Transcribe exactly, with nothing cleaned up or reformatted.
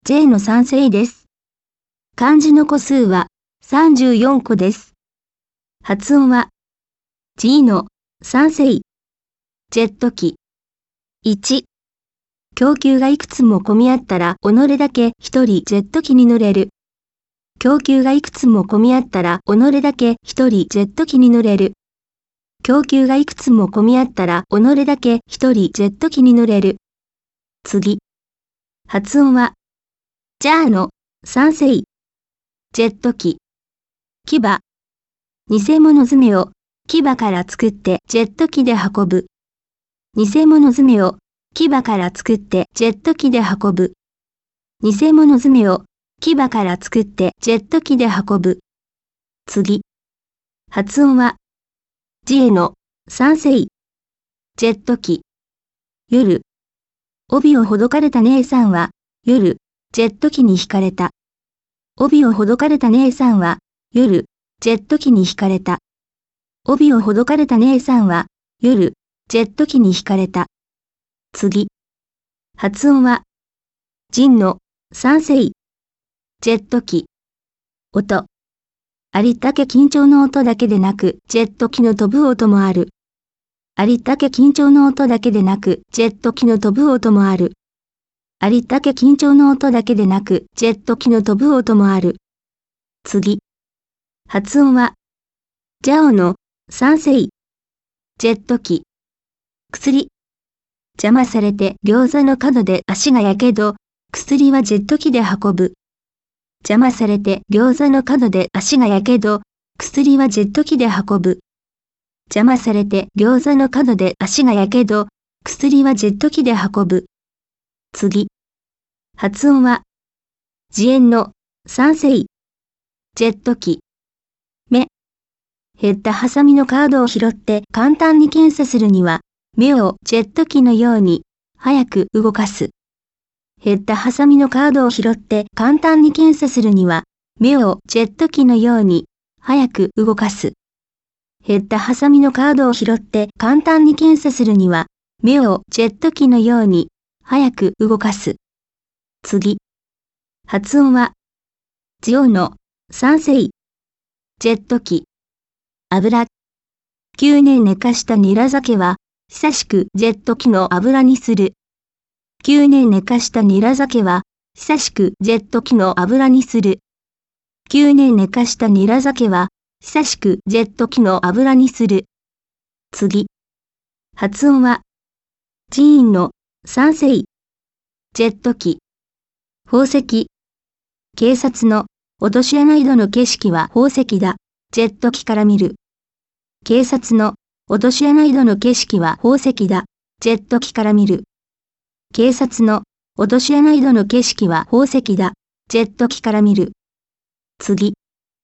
ジェイ のさん世です。漢字の個数はさんじゅうよんこです。発音は ジー のさん世。ジェット機。いち、供給がいくつも混み合ったら己だけ一人ジェット機に乗れる。供給がいくつも混み合ったら己だけ一人ジェット機に乗れる。供給がいくつも混み合ったら己だけ一人ジェット機に乗れる。次。発音はジャーのさん世。ジェット機。牙。偽物爪を牙から作ってジェット機で運ぶ。偽物爪を牙から作ってジェット機で運ぶ。偽物爪を牙から作ってジェット機で運ぶ。次。発音はジエのさん世。ジェット機。夜。帯をほどかれた姉さんは夜ジェット機に惹かれた。帯をほどかれた姉さんは夜ジェット機に惹かれた。帯をほどかれた姉さんは夜ジェット機に惹かれた。次。発音はジンのさん世。ジェット機。音。ありったけ緊張の音だけでなくジェット機の飛ぶ音もある。ありったけ緊張の音だけでなくジェット機の飛ぶ音もある。ありったけ緊張の音だけでなくジェット機の飛ぶ音もある。次。発音はジャオのさん世。ジェット機。薬。邪魔されて餃子の角で足がやけど、薬はジェット機で運ぶ。邪魔されて餃子の角で足がやけど、薬はジェット機で運ぶ。邪魔されて餃子の角で足がやけど、薬はジェット機で運ぶ。次。発音はジエンのさん世。ジェット機。目。減ったハサミのカードを拾って簡単に検査するには、目をジェット機のように早く動かす。減ったハサミのカードを拾って簡単に検査するには、目をジェット機のように早く動かす。減ったハサミのカードを拾って簡単に検査するには、目をジェット機のように早く動かす。次。発音はジオのさん世。ジェット機。油。きゅうねん寝かしたニラ酒は、久しくジェット機の油にする。きゅうねん寝かしたニラ酒は、久しくジェット機の油にする。きゅうねん寝かしたニラ酒は、久しくジェット機の油にする。次。発音はジーンのさん世。ジェット機。宝石。警察の落とし穴井戸の景色は宝石だ。ジェット機から見る。警察の落とし穴井戸の景色は宝石だ。ジェット機から見る。警察の落とし穴井戸の景色は宝石だ。ジェット機から見る。次。